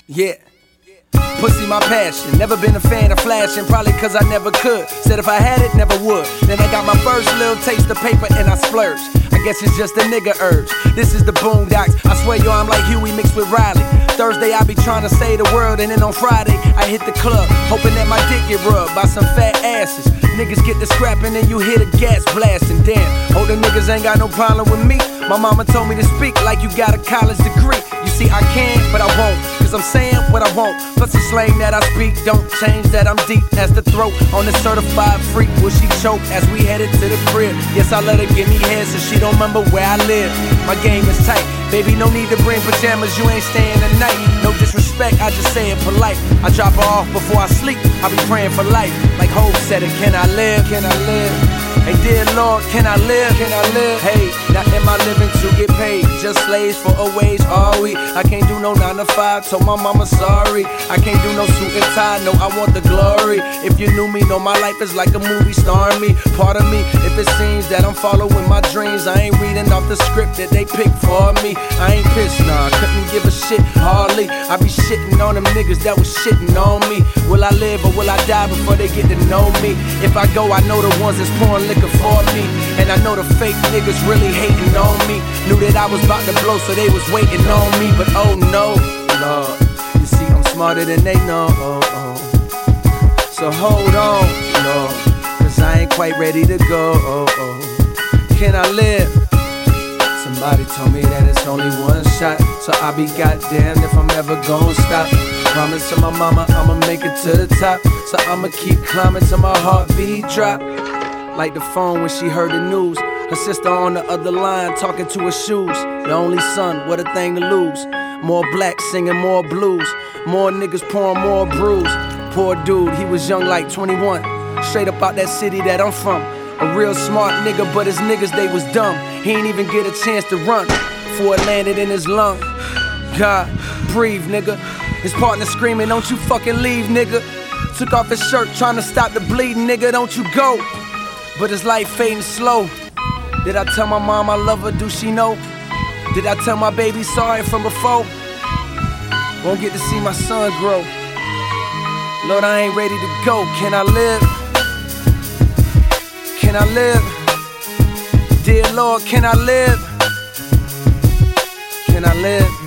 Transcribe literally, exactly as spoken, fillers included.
Yeah. Pussy my passion, never been a fan of flashing, probably cause I never could. Said if I had it, never would. Then I got my first little taste of paper and I splurged. I guess it's just a nigga urge. This is the Boondocks, I swear yo I'm like Huey mixed with Riley. Thursday I be trying to save the world, and then on Friday I hit the club, hoping that my dick get rubbed by some fat asses. Niggas get the scrapping and you hear the gas blasting. Damn, older niggas ain't got no problem with me. My mama told me to speak like you got a college degree. You see I can, but I won't, cause I'm saying what I want. Plus the slang that I speak don't change that I'm deep as the throat on the certified freak. Will she choke as we headed to the crib? Yes, I let her give me head so she don't remember where I live. My game is tight, baby, no need to bring pajamas, you ain't staying the night. No disrespect, I just say it polite. I drop her off before I sleep, I be praying for life. Like Hov said it, can I live? Can I live? Hey dear Lord, can I live? Can I live? Hey, now am I living to get paid? Just slaves for a wage, are we? I can't do no nine to five, told my mama sorry. I can't do no suit and tie, no I want the glory. If you knew me, know my life is like a movie starring me. Pardon me, if it seems that I'm following my dreams, I ain't reading off the script that they picked for me. I ain't pissed, nah, I couldn't give a shit, hardly. I be shitting on them niggas that was shitting on me. Will I live or will I die before they get to know me? If I go, I know the ones that's pouring liquor for me, and I know the fake niggas really hating on me. Knew that I was about to blow, so they was waiting on me. But oh no, Lord, you see I'm smarter than they know. Oh, oh. So hold on, Lord, cause I ain't quite ready to go. Oh, oh. Can I live? Somebody told me that it's only one shot, so I'll be goddamned if I'm ever gon' stop. Promise to my mama I'ma make it to the top, so I'ma keep climbing till my heartbeat drop. Like the phone when she heard the news, her sister on the other line talking to her shoes. The only son, what a thing to lose. More blacks singing more blues, more niggas pouring more brews. Poor dude, he was young like twenty-one, straight up out that city that I'm from. A real smart nigga, but his niggas, they was dumb. He ain't even get a chance to run before it landed in his lung. God, breathe, nigga. His partner screaming, don't you fucking leave, nigga. Took off his shirt trying to stop the bleeding, nigga, don't you go. But his life fading slow. Did I tell my mom I love her, do she know? Did I tell my baby sorry from before? Won't get to see my son grow. Lord, I ain't ready to go. Can I live? Can I live? Dear Lord, can I live? Can I live?